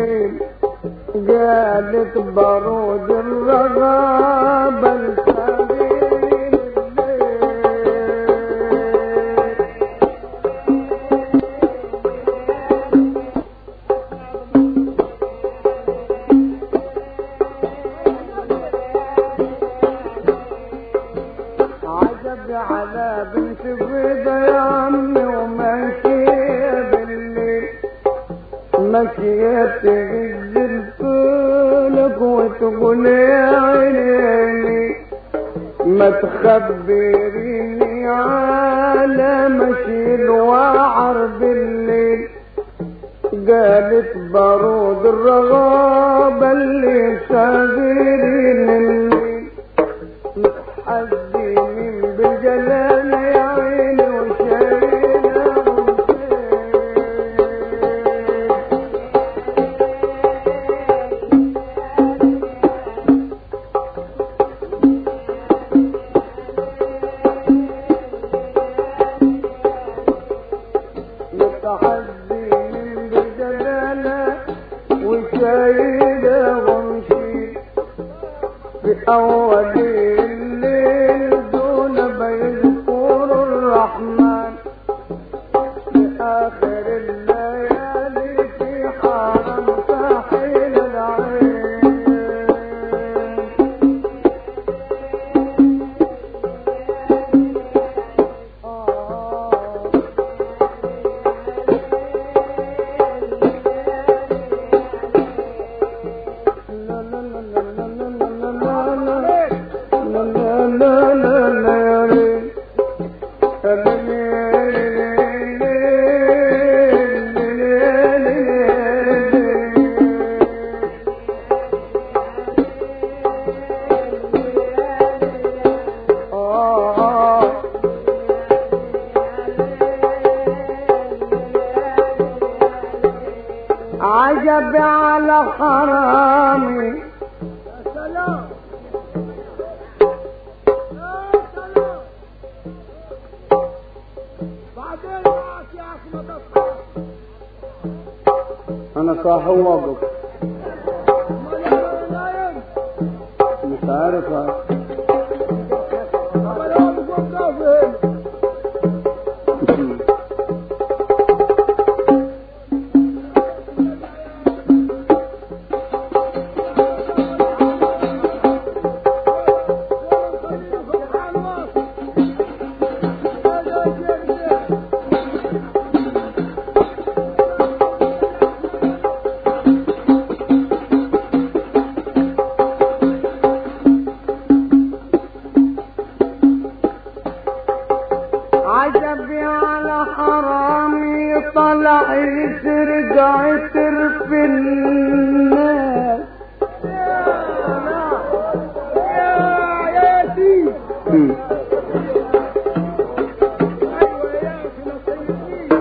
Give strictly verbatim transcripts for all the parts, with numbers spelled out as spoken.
الليل قالت برود الرغابة الفقير عجب على بنت بيضة يا عمي وماشية بالليل ماشية تغزل طولك وتقول يا عيني ما تخبريني على مشي الوعر بالليل قالت برود الرغابة اللي ساغرين الليل متحزنين بالجلال يا عيني وشايلة متحزنين بالجلال وشايلة ومشي في أول الليل دون بيذكر الرحمن في آخر الليالي في حرم ساحل العين عجب على حرامي يا سلام يا سلام بعدين معك يا اخي ما تصحى انا صاحي وواقف امال انا نايم مش عارف امال هو بيقوم قافل عجبي على حرامي طلع يسرق عسر في الناس يا ياسين ايوه يا اخي نصيبني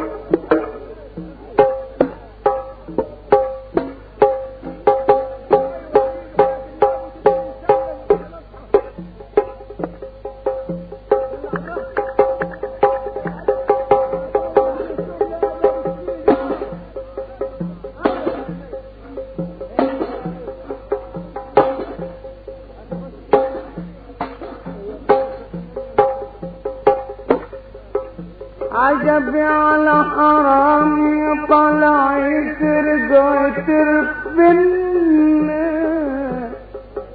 عجبي على حرامي طلع يسرق عسر في الناس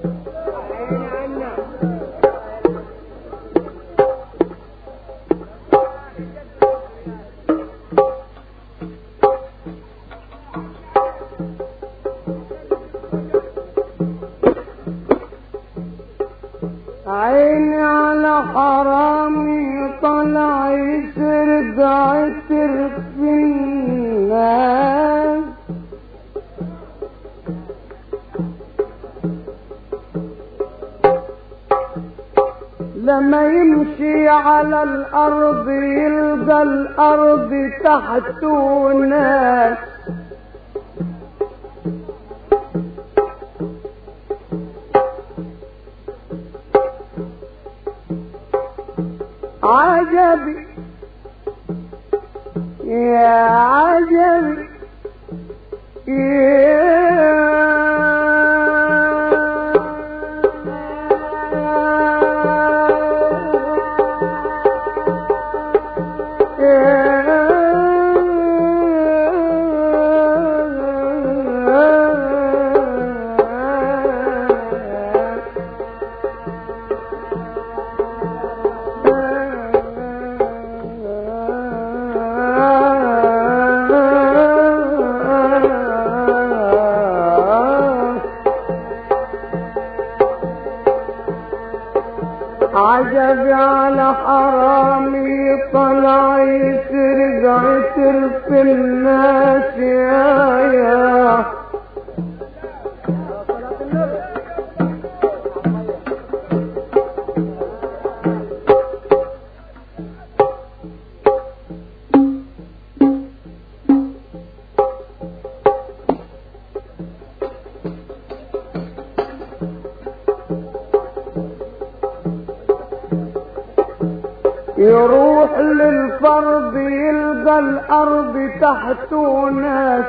عيني على حرامي طلع يسرق عسر في الناس لما يمشي على الأرض يلقى الأرض تحته ناس عجبي يا عجبي يا عجبي على حرامي طلع يسرق عسر في الناس يا يا يروح للفرض يلقى الارض تحته ناس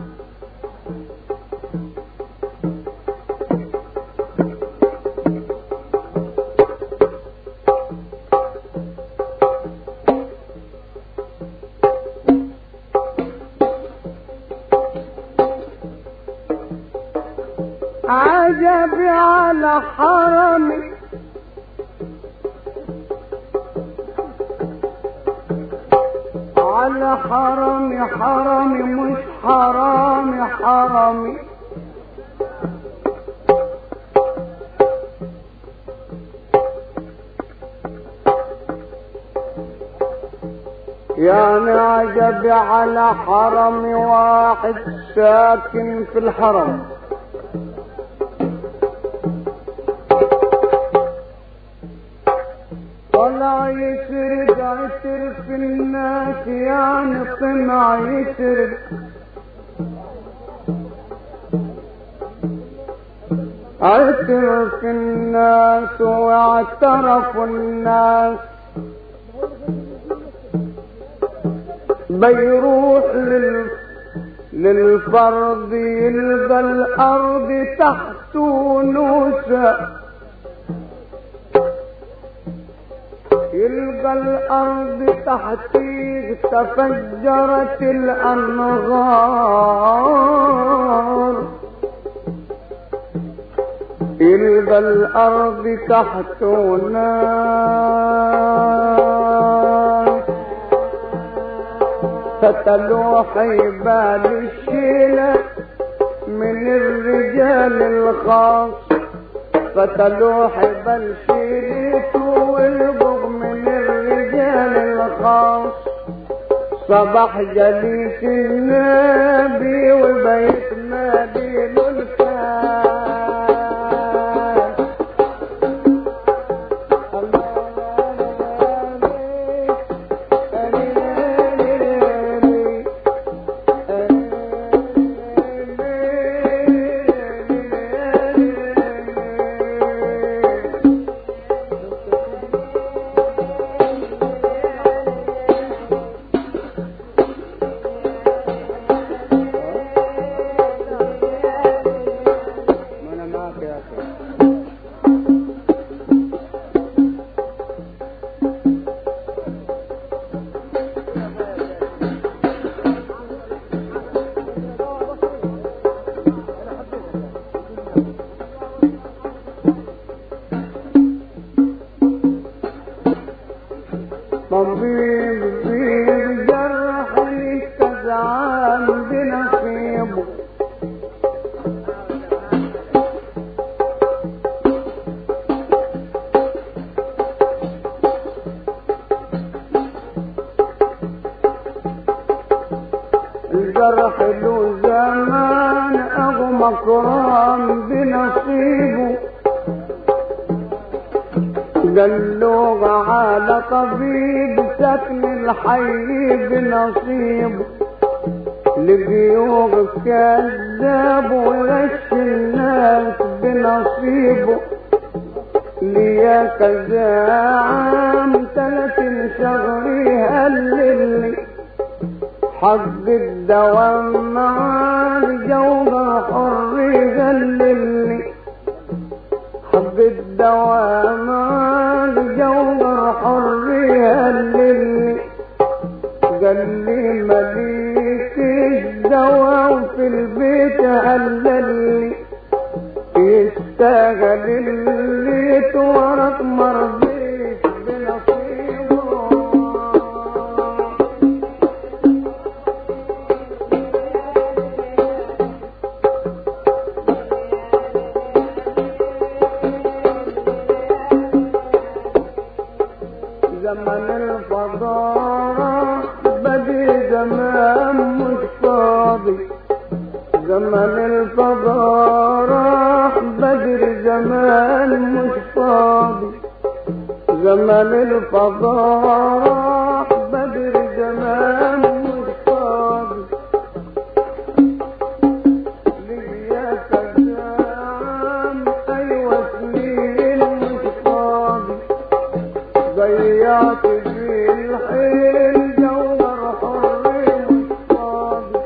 عجبي على حرمي على حرمي حرمي مش حرامي حرمي يعني عجبي على حرمي واحد ساكن في الحرم طلع يسرق عسر في الناس يعني طمع يسرق عسر في الناس واعترفوا الناس بيروح لل... للفرض يلقى الارض تحته نوسه يلقى الارض تحتيه تفجرت الانهار يلقى الارض تحته ناس فتلوا حبال الشيلة من الرجال الخاص فتلوا حبال شيلته والبغ من الرجال الخاص صباح جليس النبي وبيت مدين الكاس طبيب طبيب جرح الكزعان بنصيبه الجرح له زمان اغمى كرام بنصيبه قالوا على طبيب سكن الحي بنصيبه لقيوه كذاب وغش الناس بنصيبه ليا كذا عام ثلاثين شهر يهللني حق الدوام مع الجوهر حر يهللني حق الدوام الجوهر حر يهللني قال لي مليك الدواء في البيت هللني يستاهل اللي تورط مرضيك بنصيبه زمن الفضارة بدي زمان مش فاضي، زمن الفضارة بدر زمان مش فاضي، زمن الفضارة بدر زمان مش فاضي، ليا كزام أيوة سنين مش فاضي، ضيعت في الحيل جوهر حر مش فاضي،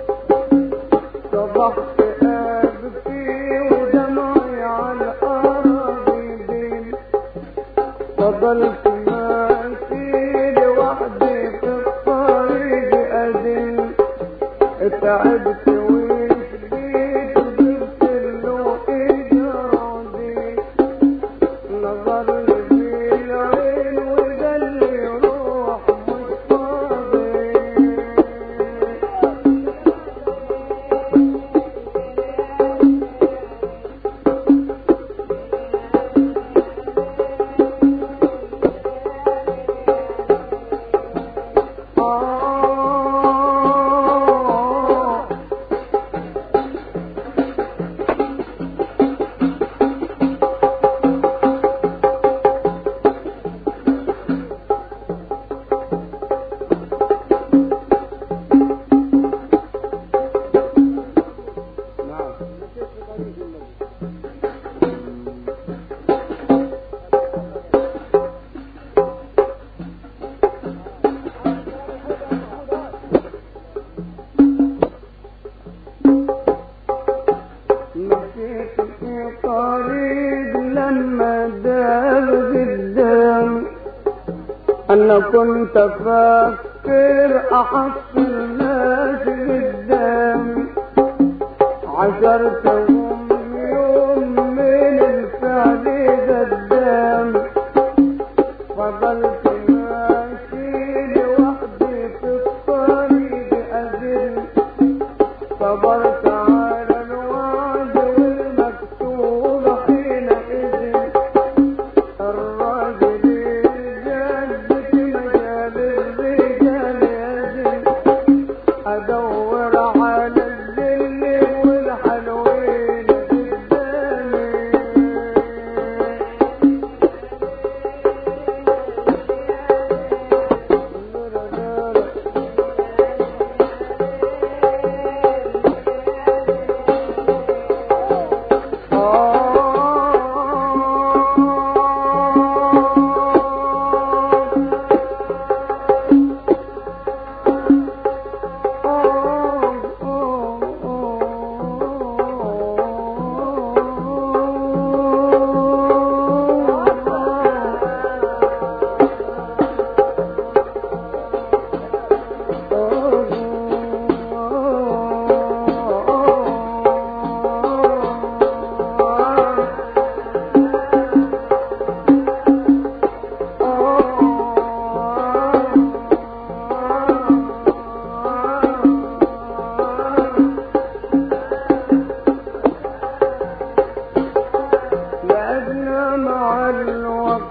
صبحت أبكي ودمعي على الأراضي، فضلت ماشي لوحدي في الطريق أدل، تعبت وشقيت وجبت له إجرادي، نظر لي في العين وقال لي روح مش فاضي. مشيت في طريق لما دار قدامي، أنا كنت أفكر أحصل ناس قدامي، عشرتهم يوم من الفعل قدامي، فضلت ماشي لوحدي في الطريق أدل، صبرت على الوعد والمكتوب حينئذ، الراجل الجد في مجال الرجال يزن، أدور على الذل والحلوين قدامي. لأجل مع الوقت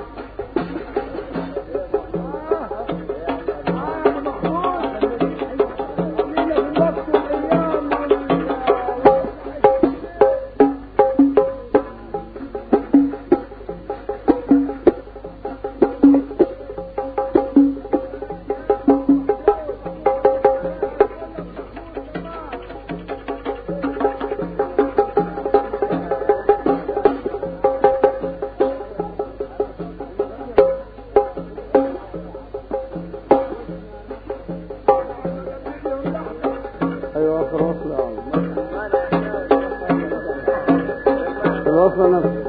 ايوه خلصنا خلصنا نفسه.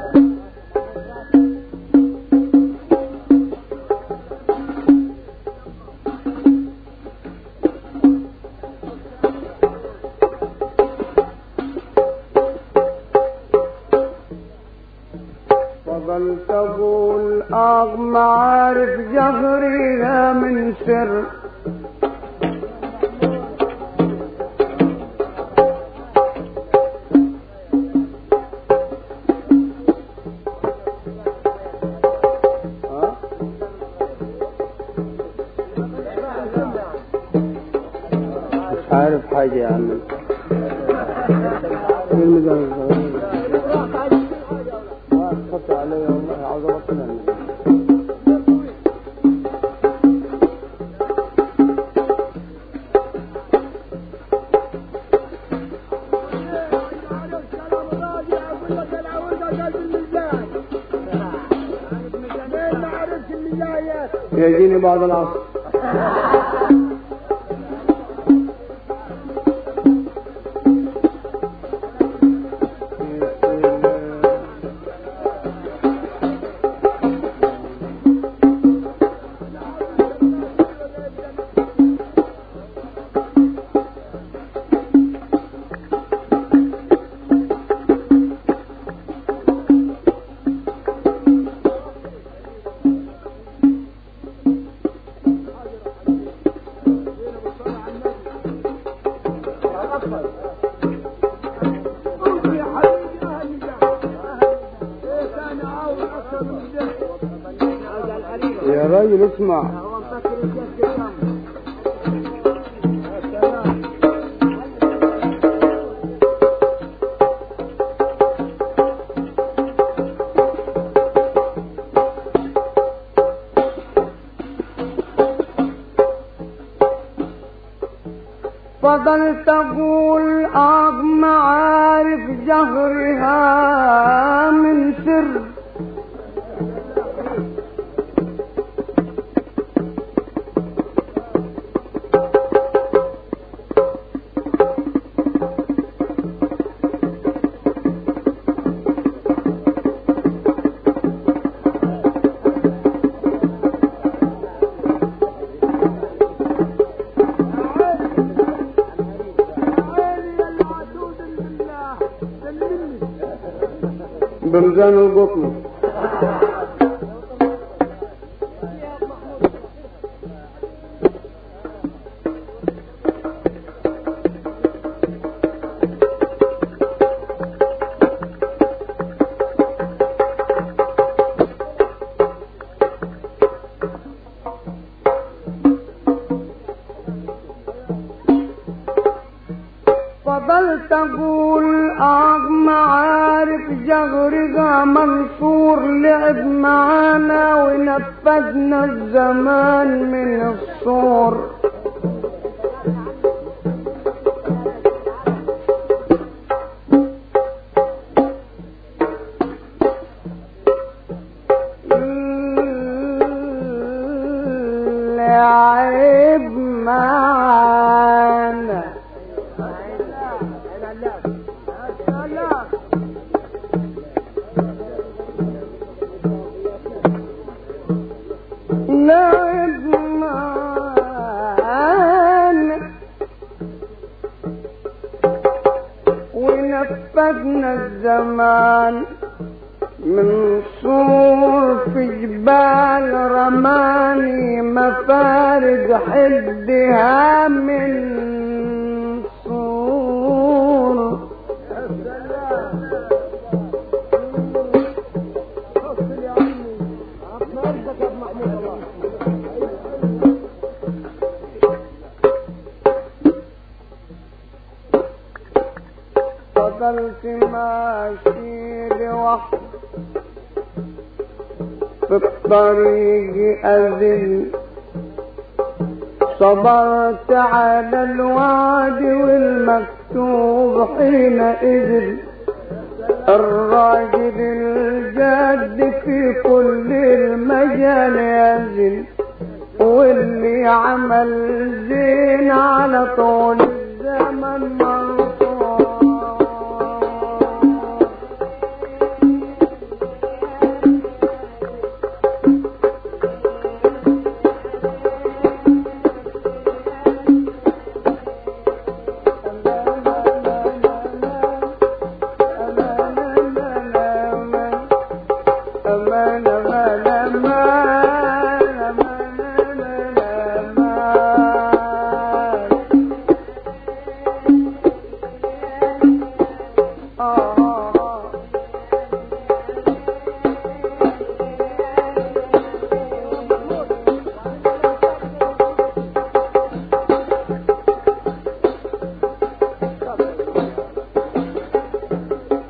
فضلت اقول اغمى عارف جهرها من سر، حاجة يا عم. الميزان خط علي والله عاوز ابطل يجيني بعد العصر. يا راجل اسمع. فضلت اقول اغمى عارف جهرها من سر، بميزان القطن. فضلت اقول اغمى عارف جغرقة منصور لعب معانا ونفذنا الزمان من الصور. لعب معانا لعب معانا ونفذنا الزمان من صور في جبال رماني مفارق حدها من صور. فضلت ماشي لوحدي في الطريق أذل، صبرت على الوعد والمكتوب حينئذ. الراجل الجاد في كل المجال يزل، واللي عمل زين على طول الزمن منصور.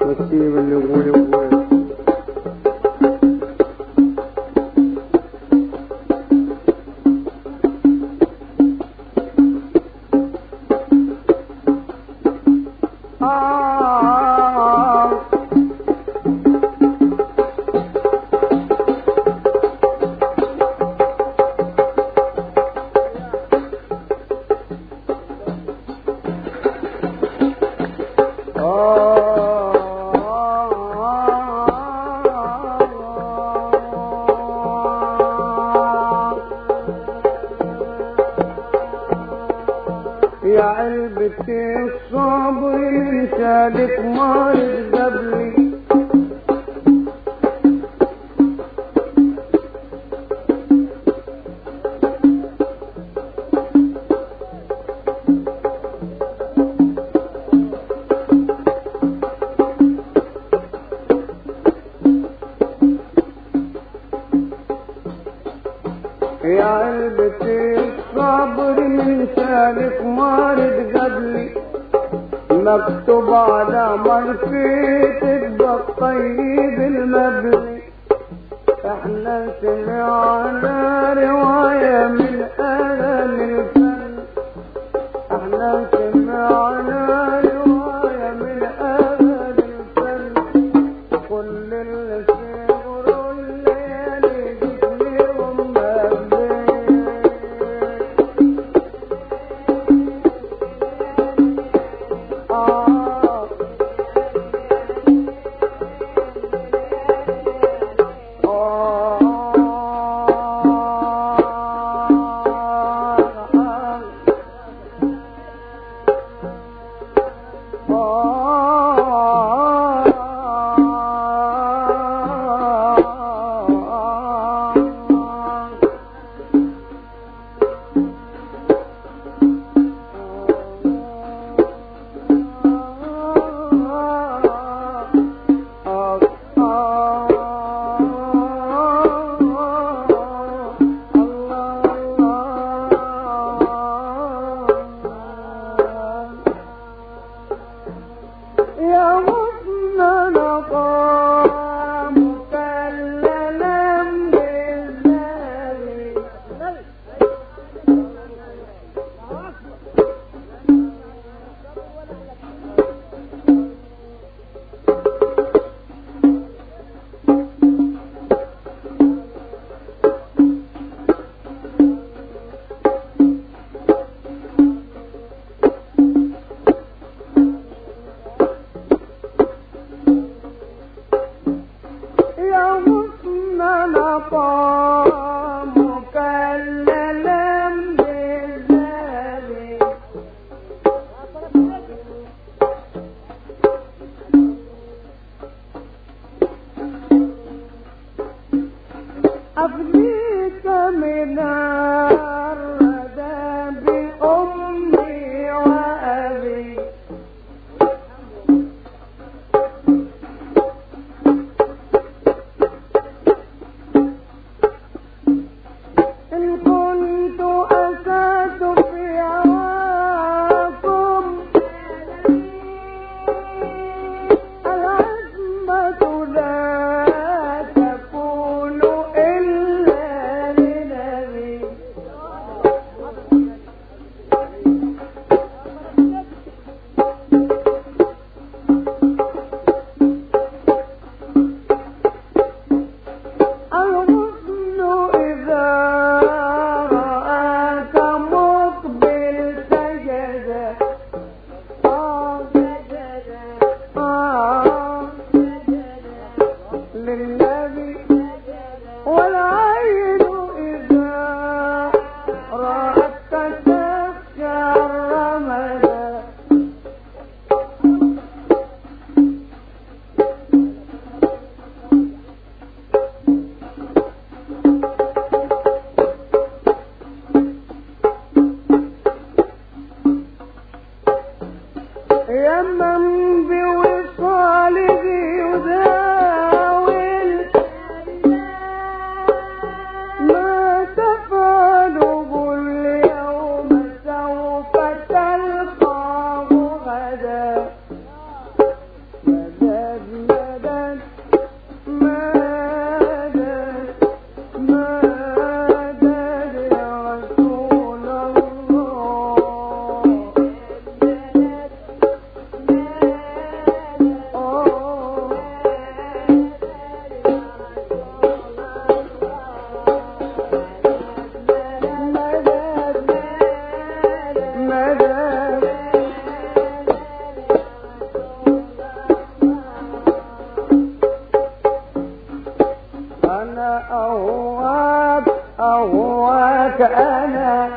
وسيب اللي يقول يقول. يا علبة الصبر من سالك مارد قبلي يا علبة الصبر من سالك مارد قبلي مكتوب على مرفيتك بالطيب المبني. احنا سمعنا رواية من اهل الفن، احنا سمعنا رواية من اهل الفن. كل اللي سمعوا الليالي جسمهم مبني. أهواك أهواك أنا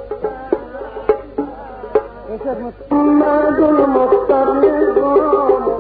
محمد المختار نظام